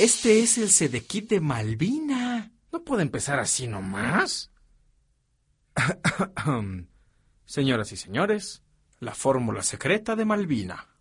Este es el Sedekit de Malvina. ¿No puede empezar así nomás? Señoras y señores, la fórmula secreta de Malvina.